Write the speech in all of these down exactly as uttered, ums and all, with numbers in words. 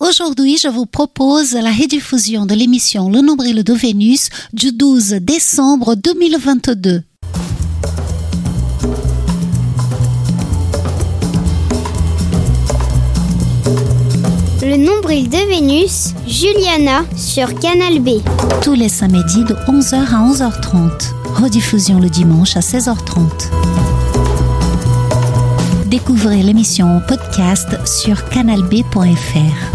Aujourd'hui, je vous propose la rediffusion de l'émission Le Nombril de Vénus du douze décembre deux mille vingt-deux. Le Nombril de Vénus, Juliana sur Canal B. Tous les samedis de onze heures à onze heures trente. Rediffusion le dimanche à seize heures trente. Découvrez l'émission en podcast sur canal b point f r.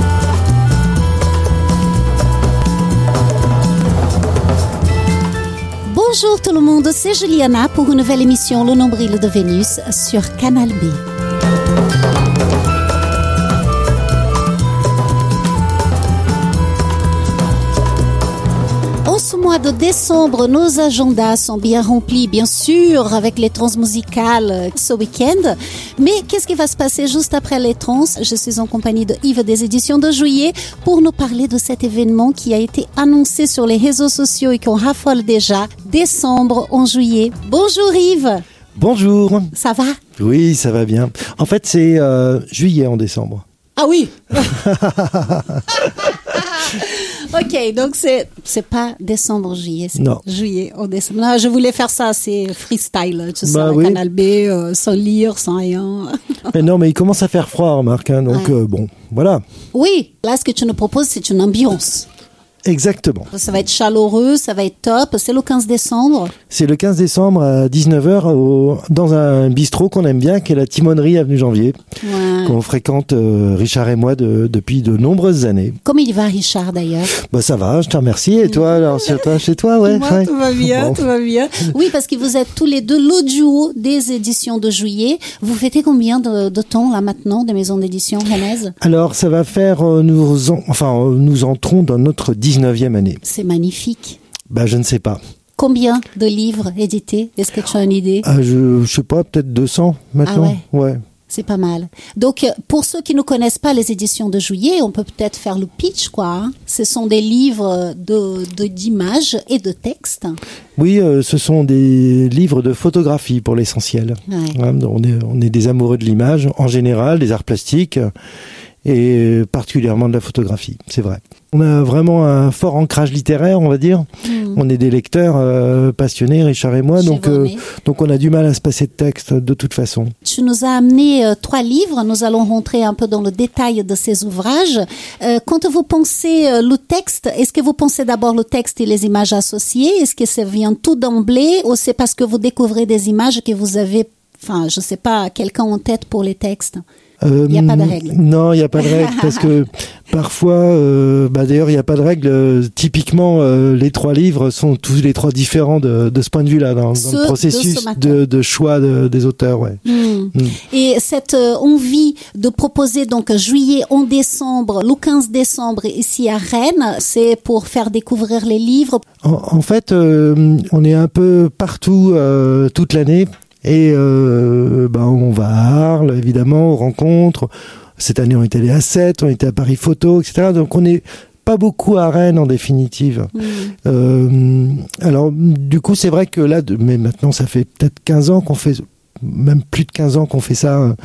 Bonjour tout le monde, c'est Juliana pour une nouvelle émission Le Nombril de Vénus sur Canal B. En ce mois de décembre, nos agendas sont bien remplis, bien sûr, avec les trans musicales ce week-end. Mais qu'est-ce qui va se passer juste après les trans? Je suis en compagnie de Yves des éditions de Juillet pour nous parler de cet événement qui a été annoncé sur les réseaux sociaux et qu'on raffole déjà. Décembre en juillet. Bonjour Yves. Bonjour. Ça va? Oui, ça va bien. En fait, c'est euh, juillet en décembre. Ah oui. Ok, donc c'est c'est pas décembre juillet, c'est non. Juillet en décembre. Non, je voulais faire ça, c'est freestyle, tu sais, bah, oui. Canal B, euh, sans lire, sans rien. Mais non, mais il commence à faire froid, remarque, hein, donc ouais. euh, bon, voilà. Oui, là ce que tu nous proposes, c'est une ambiance. Exactement. Ça va être chaleureux, ça va être top. C'est le quinze décembre. C'est le quinze décembre à dix-neuf heures au, dans un bistrot qu'on aime bien, qui est la Timonerie avenue Janvier, ouais. qu'on fréquente euh, Richard et moi de, depuis de nombreuses années. Comment il va Richard d'ailleurs? Bah ça va, je te remercie. Et toi, alors chez toi, chez toi, ouais. Moi, ouais. tout va bien, bon. tout va bien. Oui, parce que vous êtes tous les deux le duo des éditions de Juillet. Vous fêtez combien de, de temps là maintenant des maisons d'édition rennaises? Alors ça va faire, euh, nous, en, enfin euh, nous entrons dans notre dix-neuvième année. C'est magnifique. Bah, je ne sais pas. Combien de livres édités? Est-ce que tu as une idée? ah, Je ne sais pas, peut-être deux cents maintenant. Ah ouais. ouais. C'est pas mal. Donc, pour ceux qui ne connaissent pas les éditions de Juillet, on peut peut-être faire le pitch, quoi. Hein. Ce sont des livres de, de, d'images et de textes. Oui, euh, ce sont des livres de photographie pour l'essentiel. Ouais. Hein, on est, on est des amoureux de l'image, en général, des arts plastiques, et particulièrement de la photographie, c'est vrai. On a vraiment un fort ancrage littéraire, on va dire. Mmh. On est des lecteurs euh, passionnés, Richard et moi, donc, euh, donc on a du mal à se passer de texte de toute façon. Tu nous as amené euh, trois livres, nous allons rentrer un peu dans le détail de ces ouvrages. Euh, quand vous pensez euh, le texte, est-ce que vous pensez d'abord le texte et les images associées? Est-ce que ça vient tout d'emblée ou c'est parce que vous découvrez des images que vous avez, enfin, je sais pas, quelqu'un en tête pour les textes? Il euh, n'y a pas de règle. Non, il n'y a pas de règle parce que parfois, euh, bah d'ailleurs, il n'y a pas de règle. Euh, typiquement, euh, les trois livres sont tous les trois différents de, de ce point de vue-là, dans, dans le processus de, de, de choix de, des auteurs. Ouais. Mmh. Mmh. Et cette euh, envie de proposer donc juillet en décembre, le quinze décembre ici à Rennes, c'est pour faire découvrir les livres. En, en fait, euh, on est un peu partout euh, toute l'année. Et euh, ben on va à Arles, évidemment, aux rencontres. Cette année, on est allé à Sète, on était à Paris Photo, et cetera. Donc, on n'est pas beaucoup à Rennes, en définitive. Mmh. Euh, alors, du coup, c'est vrai que là, de, mais maintenant, ça fait peut-être quinze ans qu'on fait, même plus de quinze ans qu'on fait ça,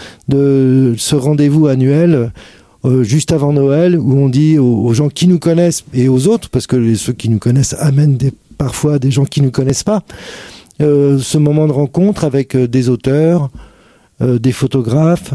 de ce rendez-vous annuel, euh, juste avant Noël, où on dit aux, aux gens qui nous connaissent et aux autres, parce que les, ceux qui nous connaissent amènent des, parfois des gens qui nous connaissent pas, Euh, ce moment de rencontre avec euh, des auteurs, euh, des photographes.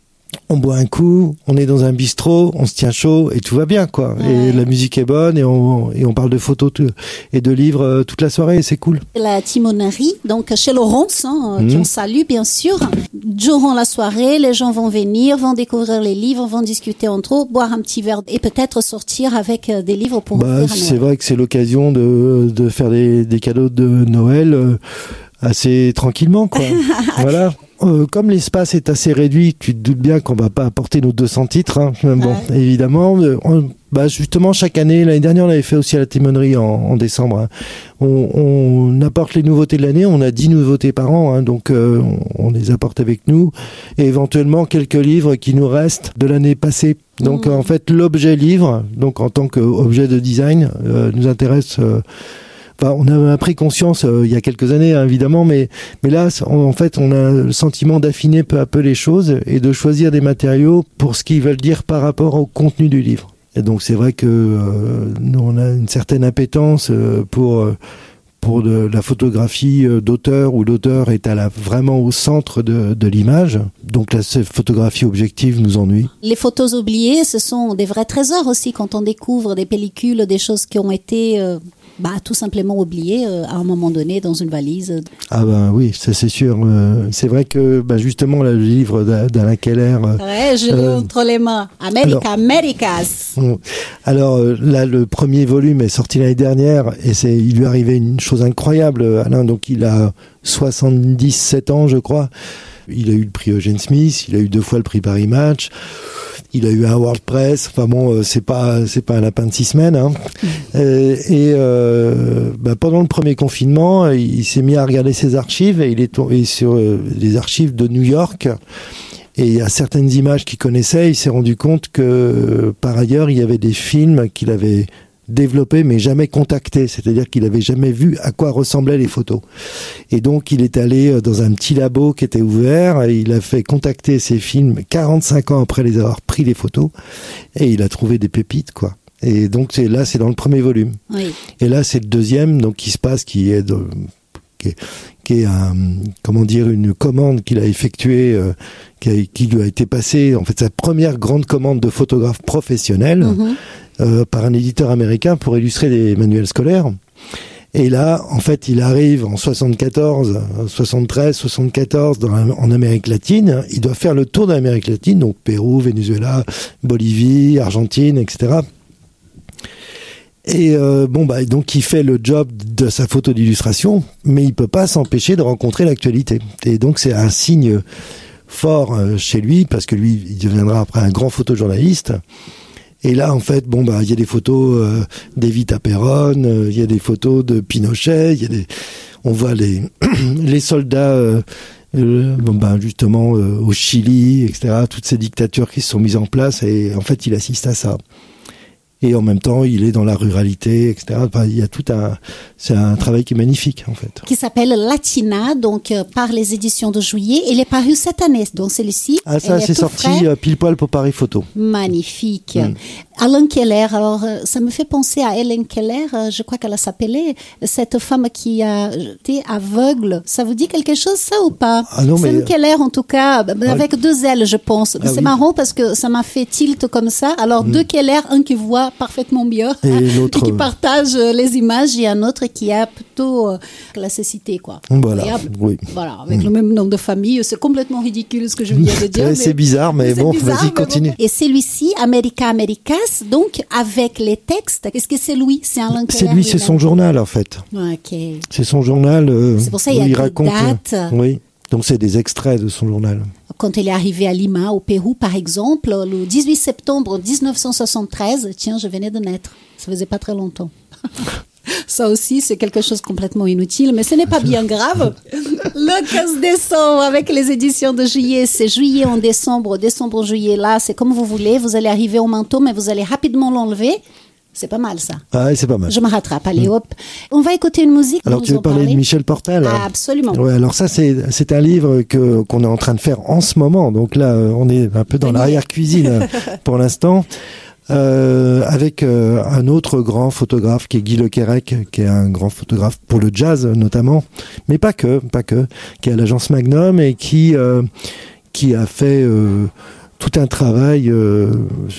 On boit un coup, on est dans un bistrot, on se tient chaud et tout va bien, quoi. Ouais. Et la musique est bonne et on, et on parle de photos t- et de livres euh, toute la soirée et c'est cool. La Timonerie, donc chez Laurence, hein, mmh. qu'on salue bien sûr. Durant la soirée, les gens vont venir, vont découvrir les livres, vont discuter entre eux, boire un petit verre et peut-être sortir avec des livres pour bah, offrir à c'est Noël. vrai que c'est l'occasion de, de faire des, des cadeaux de Noël euh, assez tranquillement, quoi. Voilà. Euh, comme l'espace est assez réduit, tu te doutes bien qu'on va pas apporter nos deux cents titres, hein. Bon, ouais. Évidemment. On, bah justement, chaque année, l'année dernière, on avait fait aussi à la Timonerie en, en décembre. Hein. On, on apporte les nouveautés de l'année. On a dix nouveautés par an, hein, donc euh, on, on les apporte avec nous. Et éventuellement quelques livres qui nous restent de l'année passée. Donc mmh. en fait, l'objet livre, donc en tant qu'objet de design, euh, nous intéresse. Euh, Enfin, on a pris conscience euh, il y a quelques années, hein, évidemment, mais mais là, on, en fait, on a le sentiment d'affiner peu à peu les choses et de choisir des matériaux pour ce qu'ils veulent dire par rapport au contenu du livre. Et donc c'est vrai que euh, nous on a une certaine appétence euh, pour euh, pour de la photographie d'auteur, où l'auteur est à la, vraiment au centre de, de l'image. Donc la photographie objective nous ennuie. Les photos oubliées, ce sont des vrais trésors aussi quand on découvre des pellicules, des choses qui ont été euh, bah, tout simplement oubliées euh, à un moment donné dans une valise. Ah ben oui, ça c'est sûr. Euh, c'est vrai que bah, justement là, le livre d'Alain Keller... Euh, ouais, je l'ai euh, entre les mains. America, alors, Americas. Alors là, le premier volume est sorti l'année dernière et c'est, il lui est arrivé une chose incroyable, Alain. Donc il a soixante-dix-sept ans, je crois. Il a eu le prix Eugene Smith, il a eu deux fois le prix Paris Match, il a eu un World Press. Enfin bon, c'est pas c'est pas un lapin de six semaines. Hein. Mmh. Euh, et euh, bah, pendant le premier confinement, il s'est mis à regarder ses archives et il est tombé sur euh, les archives de New York. Et à certaines images qu'il connaissait, il s'est rendu compte que euh, par ailleurs, il y avait des films qu'il avait développé mais jamais contacté, c'est-à-dire qu'il avait jamais vu à quoi ressemblaient les photos. Et donc il est allé dans un petit labo qui était ouvert et il a fait contacter ces films quarante-cinq ans après les avoir pris les photos et il a trouvé des pépites quoi. Et donc c'est là c'est dans le premier volume. Oui. Et là c'est le deuxième donc qui se passe qui est de, qui est, qui est un, comment dire une commande qu'il a effectuée euh, qui, a, qui lui a été passée en fait sa première grande commande de photographe professionnel. Mm-hmm. Euh, par un éditeur américain pour illustrer des manuels scolaires. Et là, en fait, il arrive en soixante-quatorze, soixante-treize, soixante-quatorze dans, en Amérique latine. Il doit faire le tour de l'Amérique latine, donc Pérou, Venezuela, Bolivie, Argentine, et cetera. Et euh, bon, bah donc il fait le job de sa photo d'illustration, mais il peut pas s'empêcher de rencontrer l'actualité. Et donc c'est un signe fort euh, chez lui, parce que lui, il deviendra après un grand photojournaliste. Et là, en fait, bon, bah, il y a des photos euh, d'Evita Perón, il euh, y a des photos de Pinochet, il y a des, on voit les les soldats, euh, euh, bon, bah, justement euh, au Chili, et cetera. Toutes ces dictatures qui se sont mises en place, et en fait, il assiste à ça. Et en même temps, il est dans la ruralité, et cetera. Enfin, il y a tout un, c'est un travail qui est magnifique, en fait. Qui s'appelle Latina, donc, euh, par les éditions de Juillet. Il est paru cette année, donc celui-ci. Ah, ça, c'est sorti euh, pile poil pour Paris Photo. Magnifique. Mm. Alain Keller, alors, euh, ça me fait penser à Helen Keller, euh, je crois qu'elle s'appelait, cette femme qui a été aveugle. Ça vous dit quelque chose, ça, ou pas? Ah non, mais... Helen Keller, en tout cas, avec ah, deux ailes, je pense. Ah, c'est oui. marrant parce que ça m'a fait tilt comme ça. Alors, mm. deux Keller, un qui voit parfaitement bien et, l'autre, et qui partage les images et un autre qui a plutôt euh, la cécité quoi. Voilà, a, oui. voilà avec mmh. le même nom de famille, c'est complètement ridicule ce que je viens de dire. C'est mais, bizarre mais, mais bon, bizarre, vas-y, continue. Bon. Et celui-ci, America Americas, donc avec les textes, est-ce que c'est lui, c'est Alain Keller? C'est lui, c'est son journal en fait. Ok. C'est son journal. Euh, c'est pour ça il y a des raconte, dates. Euh, oui. Donc c'est des extraits de son journal. Quand il est arrivé à Lima, au Pérou, par exemple, le dix-huit septembre dix-neuf cent soixante-treize, tiens, je venais de naître. Ça faisait pas très longtemps. Ça aussi, c'est quelque chose de complètement inutile, mais ce n'est pas bien grave. Le quinze décembre, avec les éditions de Juillet, c'est juillet en décembre, décembre, juillet, là, c'est comme vous voulez. Vous allez arriver au manteau, mais vous allez rapidement l'enlever. C'est pas mal, ça. Ah, c'est pas mal. Je me rattrape. Allez, hop. On va écouter une musique. Alors, tu veux parler, parler de Michel Portal? Ah, absolument. Ouais, alors ça, c'est, c'est un livre que, qu'on est en train de faire en ce moment. Donc là, on est un peu dans l'arrière-cuisine pour l'instant. Euh, avec euh, un autre grand photographe qui est Guy Lequerec, qui est un grand photographe pour le jazz notamment, mais pas que, pas que, qui est à l'agence Magnum et qui, euh, qui a fait euh, tout un travail euh,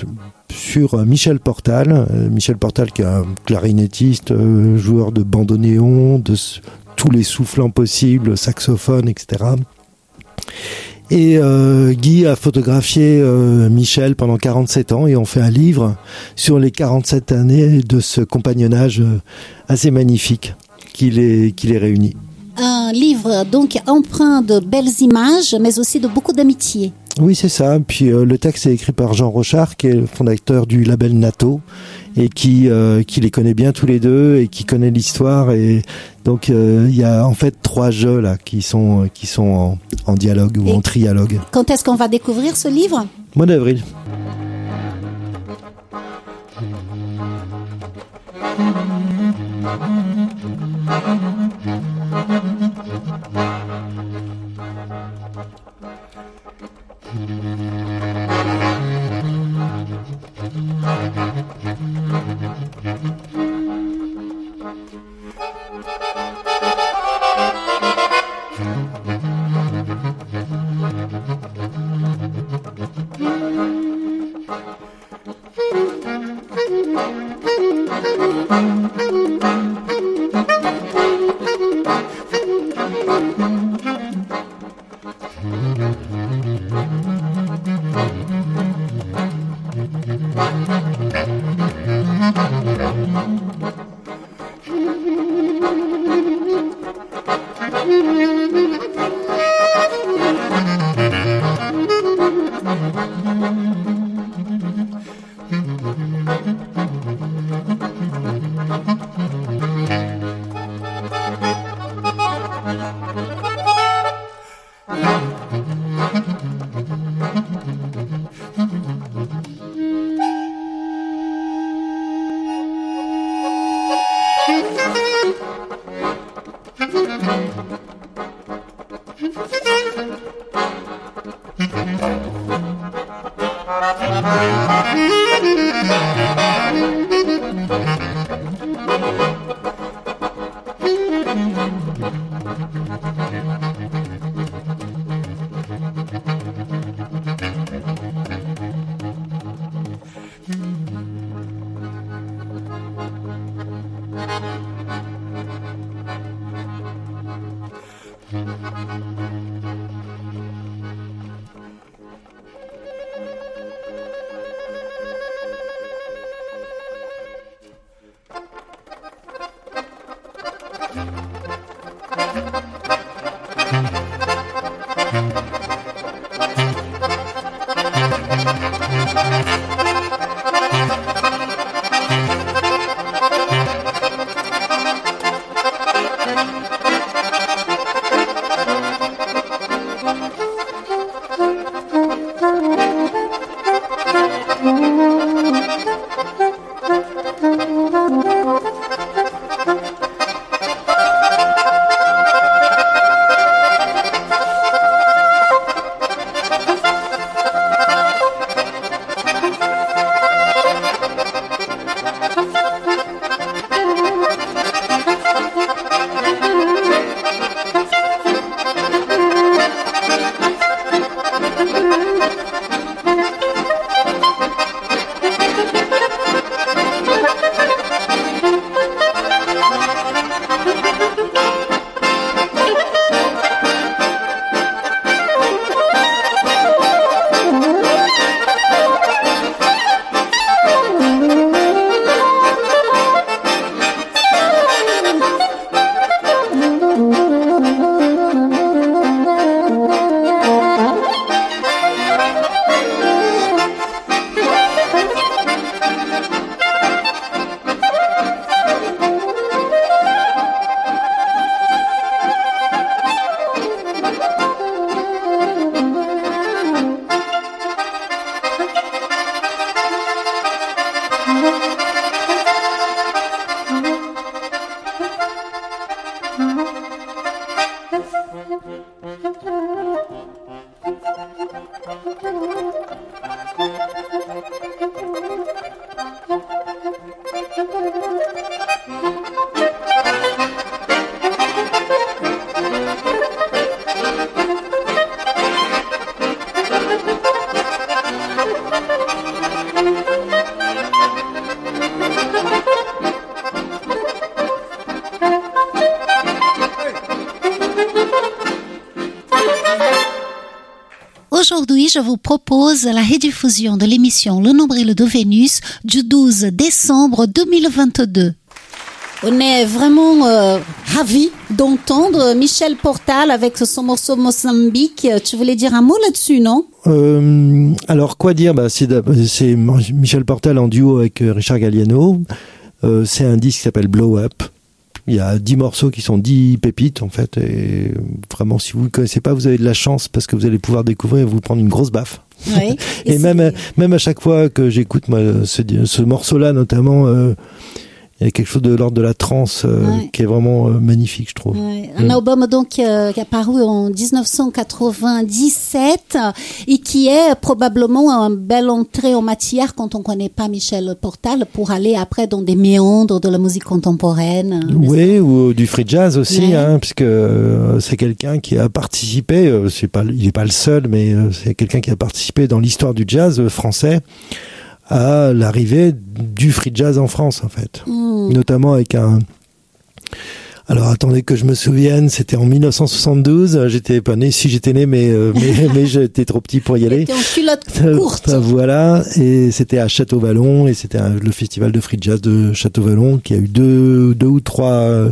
sur Michel Portal. Euh, Michel Portal qui est un clarinettiste, euh, joueur de bandoneon, de s- tous les soufflants possibles, saxophone, et cetera. Et euh, Guy a photographié euh, Michel pendant quarante-sept ans et on fait un livre sur les quarante-sept années de ce compagnonnage euh, assez magnifique qui les, qui les réunit. Un livre donc empreint de belles images, mais aussi de beaucoup d'amitié. Oui, c'est ça. Puis euh, le texte est écrit par Jean Rochard, qui est le fondateur du label Nato, et qui euh, qui les connaît bien tous les deux et qui connaît l'histoire. Et donc il euh, y a en fait trois jeux là qui sont qui sont en, en dialogue ou et en trialogue. Quand est-ce qu'on va découvrir ce livre? Mois d'avril. Aujourd'hui, je vous propose la rediffusion de l'émission Le Nombril de Vénus du douze décembre deux mille vingt-deux. On est vraiment euh, ravis d'entendre Michel Portal avec son morceau Mozambique. Tu voulais dire un mot là-dessus, non ? euh, Alors, quoi dire bah, c'est, c'est Michel Portal en duo avec Richard Galliano. Euh, c'est un disque qui s'appelle Blow Up. Il y a dix morceaux qui sont dix pépites, en fait. Et vraiment, si vous ne connaissez pas, vous avez de la chance parce que vous allez pouvoir découvrir et vous prendre une grosse baffe. Oui, et et même, même à chaque fois que j'écoute moi, ce, ce morceau-là, notamment, euh, il y a quelque chose de l'ordre de la trance euh, ouais. qui est vraiment euh, magnifique, je trouve. Ouais. Un mmh. album donc euh, qui est apparu en dix-neuf cent quatre-vingt-dix-sept et qui est probablement une belle entrée en matière quand on connaît pas Michel Portal pour aller après dans des méandres de la musique contemporaine. Oui, ou du free jazz aussi, ouais. hein, puisque euh, c'est quelqu'un qui a participé. Euh, c'est pas, il est pas le seul, mais euh, c'est quelqu'un qui a participé dans l'histoire du jazz euh, français. À l'arrivée du free jazz en France, en fait. Mmh. Notamment avec un... Alors, attendez que je me souvienne, c'était en dix-neuf cent soixante-douze, j'étais pas né, si j'étais né, mais, euh, mais, mais j'étais trop petit pour y aller. C'était en culotte courte. Voilà, et c'était à Château-Vallon, et c'était un, le festival de free jazz de Château-Vallon, qui a eu deux, deux ou trois... Euh,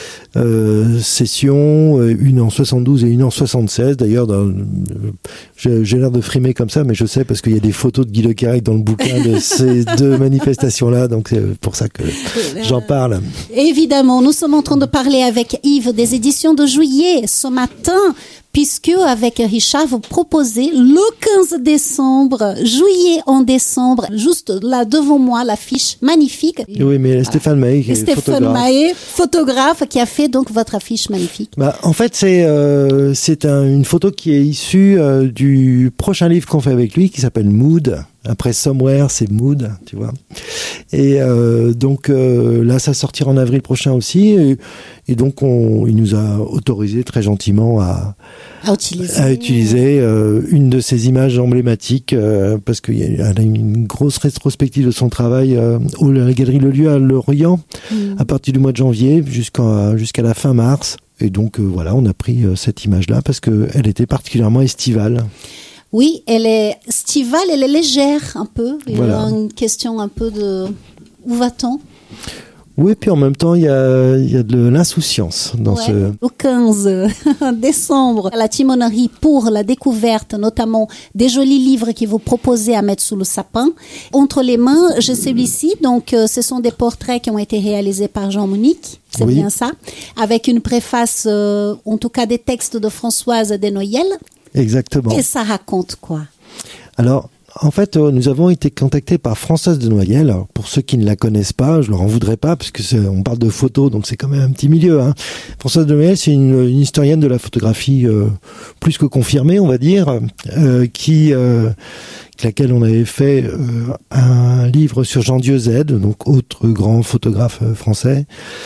Euh, sessions, une en soixante-douze et une en soixante-seize. D'ailleurs, dans, j'ai, j'ai l'air de frimer comme ça, mais je sais parce qu'il y a des photos de Guy Le Carrec dans le bouquin de ces deux manifestations-là, donc c'est pour ça que j'en parle. Évidemment, nous sommes en train de parler avec Yves des éditions de Juillet ce matin, puisque avec Richard, vous proposez le quinze décembre, Juillet en décembre, juste là devant moi, l'affiche magnifique. Oui, mais Stéphane Mahé, qui est Stéphane photographe. Mahé, photographe, qui a fait donc votre affiche magnifique. Bah, en fait, c'est euh, c'est un, une photo qui est issue euh, du prochain livre qu'on fait avec lui, qui s'appelle Mood. Après Somewhere, c'est Mood, tu vois. Et euh, donc euh, là, ça sortira en avril prochain aussi. Et, et donc, on, il nous a autorisé très gentiment à, à utiliser, à utiliser euh, une de ces images emblématiques euh, parce qu'il y a une grosse rétrospective de son travail euh, au la Galerie Le Lieu à Lorient mmh. à partir du mois de janvier jusqu'à jusqu'à la fin mars. Et donc euh, voilà, on a pris euh, cette image-là parce que elle était particulièrement estivale. Oui, elle est estivale, elle est légère un peu. Il voilà. y a une question un peu de où va-t-on ? Oui, puis en même temps, il y a, il y a de l'insouciance dans ouais. ce... Le quinze décembre, à la timonerie pour la découverte, notamment des jolis livres que vous proposez à mettre sous le sapin. Entre les mains, j'ai celui-ci. Donc, euh, ce sont des portraits qui ont été réalisés par Jean Monique. C'est oui. bien ça. Avec une préface, euh, en tout cas des textes de Françoise Desnoyelles. Exactement. Et ça raconte quoi ? Alors, en fait, euh, nous avons été contactés par Françoise Desnoyelles. Alors, pour ceux qui ne la connaissent pas, je leur en voudrais pas, parce que c'est, on parle de photos, donc c'est quand même un petit milieu. Hein. Françoise Desnoyelles, c'est une, une historienne de la photographie euh, plus que confirmée, on va dire, euh, qui, euh, laquelle on avait fait euh, un livre sur Jean-Dieu Z, donc autre grand photographe euh, français.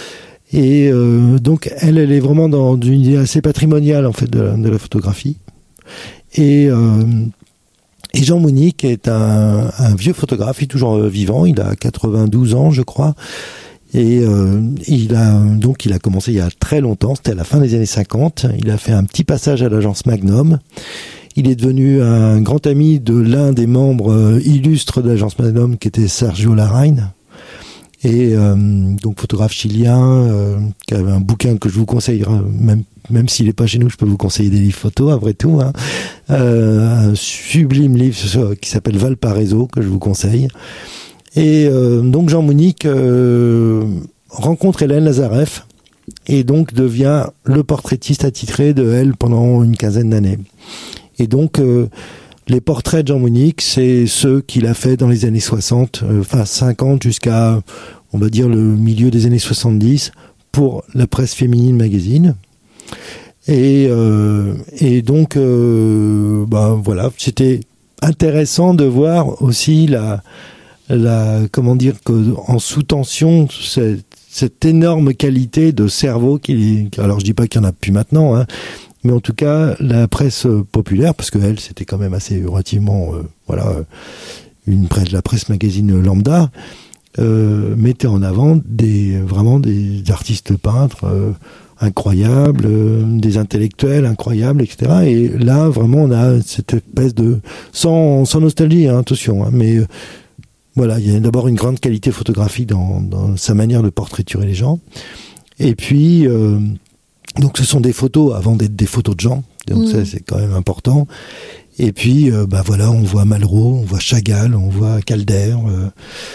Et euh, donc, elle, elle est vraiment dans une idée assez patrimoniale en fait de la, de la photographie. Et, euh, et Jean Monique est un, un vieux photographe, il est toujours vivant, il a quatre-vingt-douze ans je crois, et euh, il a donc il a commencé il y a très longtemps, c'était à la fin des années cinquante, il a fait un petit passage à l'agence Magnum, il est devenu un grand ami de l'un des membres euh, illustres de l'agence Magnum qui était Sergio Larraín. Et euh, donc photographe chilien, euh, qui avait un bouquin que je vous conseillerais, même même s'il n'est pas chez nous, je peux vous conseiller des livres photos, après tout. Hein. Euh, un sublime livre qui s'appelle Valparaiso, que je vous conseille. Et euh, donc Jean Monique euh, rencontre Hélène Lazareff et donc devient le portraitiste attitré de elle pendant une quinzaine d'années. Et donc euh, les portraits de Jean Monique, c'est ceux qu'il a fait dans les années soixante, euh, enfin cinquante jusqu'à, on va dire, le milieu des années soixante-dix pour la presse féminine magazine. Et, euh, et donc, euh, ben voilà, c'était intéressant de voir aussi la, la comment dire, que en sous-tension, cette, cette énorme qualité de cerveau qui, alors je dis pas qu'il y en a plus maintenant, hein, mais en tout cas la presse populaire, parce que elle, c'était quand même assez relativement, euh, voilà, une presse, la presse magazine lambda, euh, mettait en avant des vraiment des artistes peintres. Euh, incroyables, euh, des intellectuels incroyables, et cetera. Et là, vraiment, on a cette espèce de... Sans, sans nostalgie, hein, attention, hein, mais euh, voilà, il y a d'abord une grande qualité photographique dans, dans sa manière de portraiturer les gens. Et puis, euh, donc ce sont des photos avant d'être des photos de gens, donc mmh. ça, c'est quand même important. Et puis, euh, bah voilà, on voit Malraux, on voit Chagall, on voit Calder, euh,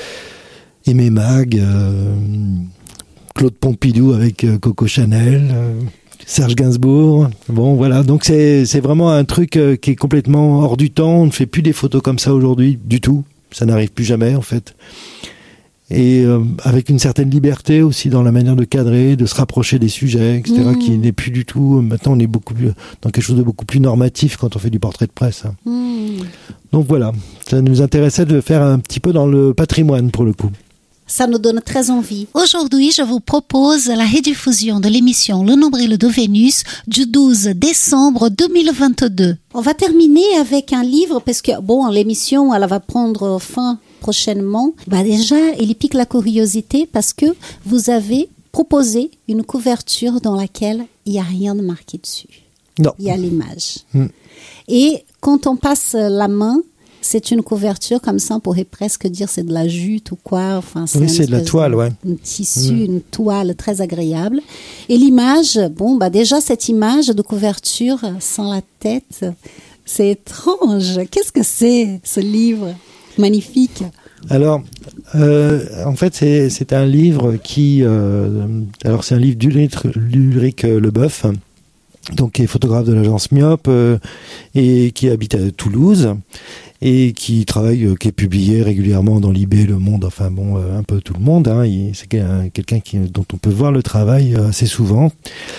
Aimé Mag... Euh, Claude Pompidou avec euh, Coco Chanel, euh, Serge Gainsbourg. Bon, voilà. Donc, c'est, c'est vraiment un truc euh, qui est complètement hors du temps. On ne fait plus des photos comme ça aujourd'hui du tout. Ça n'arrive plus jamais, en fait. et euh, avec une certaine liberté aussi dans la manière de cadrer, de se rapprocher des sujets, et cetera, mmh. qui n'est plus du tout... Maintenant, on est beaucoup plus dans quelque chose de beaucoup plus normatif quand on fait du portrait de presse. Mmh. Donc voilà, ça nous intéressait de faire un petit peu dans le patrimoine pour le coup. Ça nous donne très envie. Aujourd'hui, je vous propose la rediffusion de l'émission Le Nombril de Vénus du douze décembre deux mille vingt-deux. On va terminer avec un livre parce que, bon, l'émission, elle va prendre fin prochainement. Bah déjà, il pique la curiosité parce que vous avez proposé une couverture dans laquelle il n'y a rien de marqué dessus. Non. Il y a l'image. Mm. Et quand on passe la main, c'est une couverture comme ça, on pourrait presque dire c'est de la jute ou quoi. Enfin, c'est oui, c'est de la toile, de, ouais. Un tissu, mmh. une toile très agréable. Et l'image, bon, bah déjà cette image de couverture sans la tête, c'est étrange. Qu'est-ce que c'est ce livre magnifique? Alors, euh, en fait, c'est, c'est un livre qui, euh, alors c'est un livre d'Ulrich Leboeuf, donc qui est photographe de l'agence Myope euh, et qui habite à Toulouse. Et qui travaille, euh, qui est publié régulièrement dans Libé, Le Monde, enfin bon, euh, un peu tout le monde. Hein, il, c'est quelqu'un qui, dont on peut voir le travail euh, assez souvent.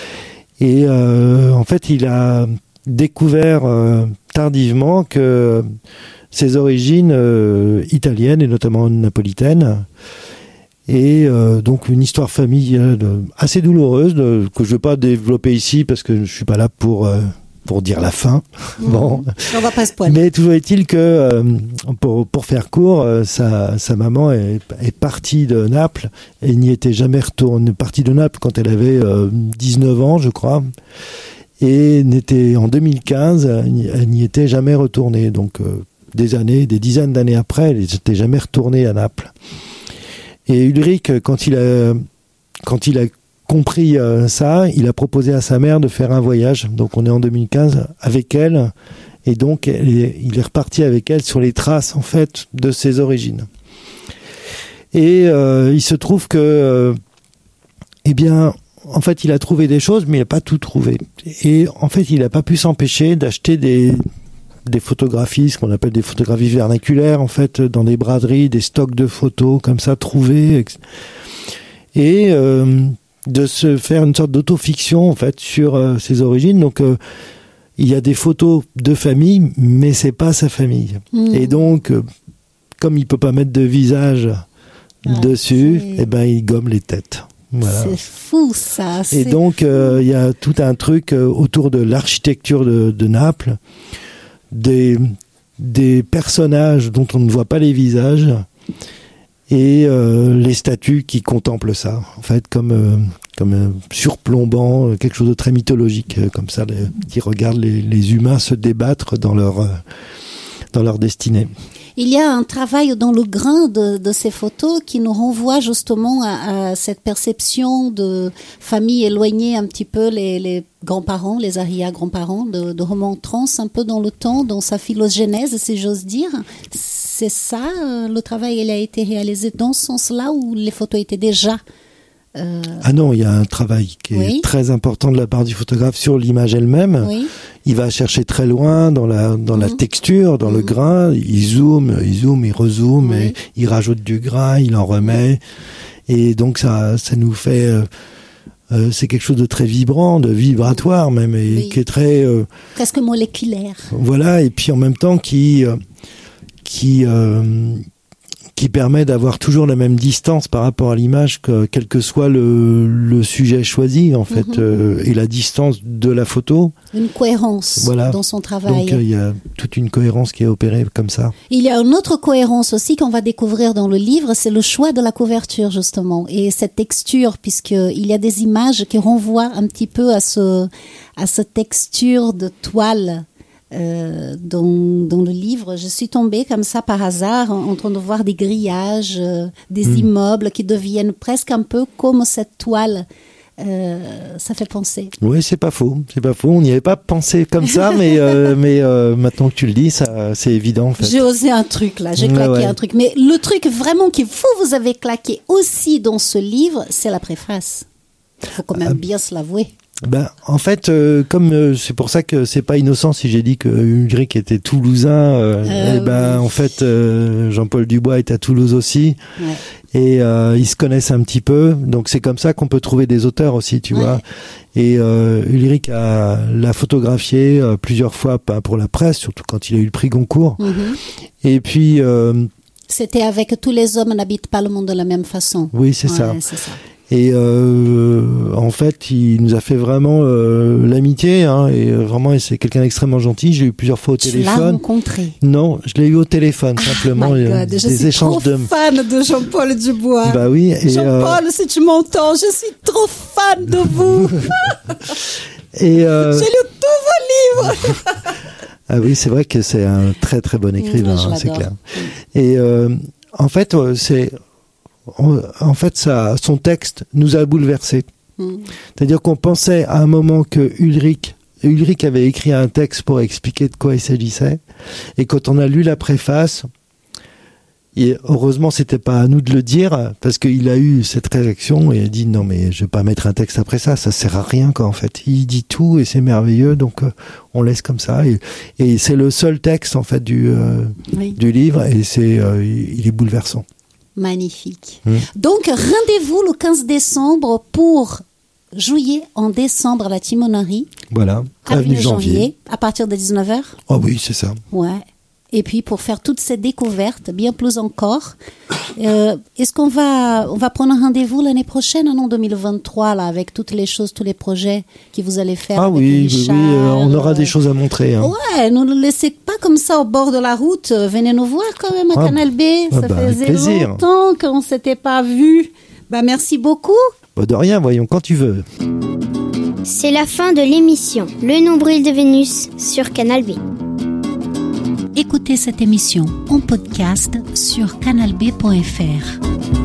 Et euh, en fait, il a découvert euh, tardivement que ses origines euh, italiennes et notamment napolitaines, et euh, donc une histoire familiale assez douloureuse de, que je ne vais pas développer ici parce que je ne suis pas là pour... Euh, pour dire la fin. Mmh. Bon. On va pas se poiler. Mais toujours est-il que, euh, pour, pour faire court, euh, sa, sa maman est, est partie de Naples et n'y était jamais retournée. Partie de Naples quand elle avait euh, dix-neuf ans, je crois. Et n'était, en deux mille quinze, elle n'y était jamais retournée. Donc, euh, des années, des dizaines d'années après, elle n'était jamais retournée à Naples. Et Ulrich, quand il a, quand il a compris euh, ça, il a proposé à sa mère de faire un voyage. Donc on est en deux mille quinze avec elle, et donc elle est, il est reparti avec elle sur les traces en fait de ses origines. Et euh, il se trouve que, euh, eh bien, en fait, il a trouvé des choses, mais il n'a pas tout trouvé. Et en fait, il n'a pas pu s'empêcher d'acheter des des photographies, ce qu'on appelle des photographies vernaculaires, en fait, dans des braderies, des stocks de photos comme ça trouvés. Et euh, de se faire une sorte d'autofiction en fait sur euh, ses origines. Donc euh, il y a des photos de famille, mais c'est pas sa famille. Mmh. Et donc euh, comme il peut pas mettre de visage ah, dessus, et eh ben il gomme les têtes. Voilà. C'est fou ça. Et donc euh, il y a tout un truc euh, autour de l'architecture de, de Naples, des des personnages dont on ne voit pas les visages. Et euh, les statues qui contemplent ça, en fait, comme euh, comme euh, surplombant euh, quelque chose de très mythologique, euh, comme ça, les, qui regardent les, les humains se débattre dans leur euh, dans leur destinée. Il y a un travail dans le grain de, de ces photos qui nous renvoie justement à, à cette perception de famille éloignée un petit peu, les, les grands-parents, les arrière-grands-parents, de, de remontrance un peu dans le temps, dans sa phylogénèse, si j'ose dire. C'est ça, euh, le travail il a été réalisé dans ce sens-là où les photos étaient déjà... Euh... Ah non, il y a un travail qui est oui. très important de la part du photographe sur l'image elle-même. Oui. Il va chercher très loin dans la dans mmh. la texture, dans mmh. le grain. Il zoome, il zoome, il rezoome, oui. et il rajoute du grain, il en remet. Et donc ça, ça nous fait, euh, euh, c'est quelque chose de très vibrant, de vibratoire même, et oui. qui est très euh, presque moléculaire. Voilà, et puis en même temps qui euh, qui euh, qui permet d'avoir toujours la même distance par rapport à l'image, que, quel que soit le, le sujet choisi, en fait, mmh. euh, et la distance de la photo. Une cohérence voilà. dans son travail. Donc, il euh, y a toute une cohérence qui est opérée comme ça. Il y a une autre cohérence aussi qu'on va découvrir dans le livre, c'est le choix de la couverture, justement, et cette texture, puisqu'il y a des images qui renvoient un petit peu à, ce, à cette texture de toile. Euh, dans, dans le livre, je suis tombée comme ça par hasard en, en train de voir des grillages, euh, des mmh. immeubles qui deviennent presque un peu comme cette toile. Euh, ça fait penser. Oui, c'est pas faux, c'est pas faux. On n'y avait pas pensé comme ça, mais euh, mais euh, maintenant que tu le dis, ça, c'est évident. En fait. J'ai osé un truc là, j'ai claqué ouais, ouais. un truc. Mais le truc vraiment que vous vous avez claqué aussi dans ce livre, c'est la préface. Il faut quand même ah. bien se l'avouer. Ben, en fait, euh, comme euh, c'est pour ça que c'est pas innocent si j'ai dit que Ulrich était toulousain, euh, euh, et ben oui. en fait euh, Jean-Paul Dubois est à Toulouse aussi, ouais. et euh, ils se connaissent un petit peu, donc c'est comme ça qu'on peut trouver des auteurs aussi, tu ouais. vois. Et euh, Ulrich a l'a photographié euh, plusieurs fois pour la presse, surtout quand il a eu le prix Goncourt. Mm-hmm. Et puis euh, c'était avec Tous les hommes n'habitent pas le monde de la même façon. Oui, c'est, ouais, ça. c'est ça. Et euh, en fait, il nous a fait vraiment euh, l'amitié, hein, et vraiment, c'est quelqu'un d'extrêmement gentil. J'ai eu plusieurs fois au tu téléphone. Tu l'as rencontré? Non, je l'ai eu au téléphone, ah, simplement. My God, des je suis échanges trop de... fan de Jean-Paul Dubois. Bah oui. Et Jean-Paul, euh... si tu m'entends, je suis trop fan de vous. et euh... j'ai lu tous vos livres. Ah oui, c'est vrai que c'est un très très bon écrivain, mmh, hein, c'est clair. Et euh, en fait, c'est En fait, ça, son texte nous a bouleversés. Mmh. C'est-à-dire qu'on pensait à un moment que Ulrich, Ulrich avait écrit un texte pour expliquer de quoi il s'agissait. Et quand on a lu la préface, et heureusement, c'était pas à nous de le dire, parce qu'il a eu cette réaction et il a dit non, mais je vais pas mettre un texte après ça, ça sert à rien, quoi, en fait. Il dit tout et c'est merveilleux, donc euh, on laisse comme ça. Et, et c'est le seul texte, en fait, du, euh, oui. du livre et c'est, euh, il est bouleversant. Magnifique. Mmh. Donc, rendez-vous le quinze décembre pour jouer en décembre à la Timonerie. Voilà, avenue Janvier. janvier. À partir de dix-neuf heures. Oh oui, c'est ça. Ouais. Et puis, pour faire toutes ces découvertes, bien plus encore, euh, est-ce qu'on va, on va prendre un rendez-vous l'année prochaine, en deux mille vingt-trois, là, avec toutes les choses, tous les projets que vous allez faire? Ah avec oui, Richard, oui, euh, on aura euh... des choses à montrer. Hein. Ouais, ne nous laissez pas comme ça au bord de la route. Venez nous voir quand même à ah, Canal B. Ça bah, faisait longtemps qu'on ne s'était pas vu. Bah, merci beaucoup. Bah, de rien, voyons, quand tu veux. C'est la fin de l'émission Le Nombril de Vénus sur Canal B. Écoutez cette émission en podcast sur canal b point f r.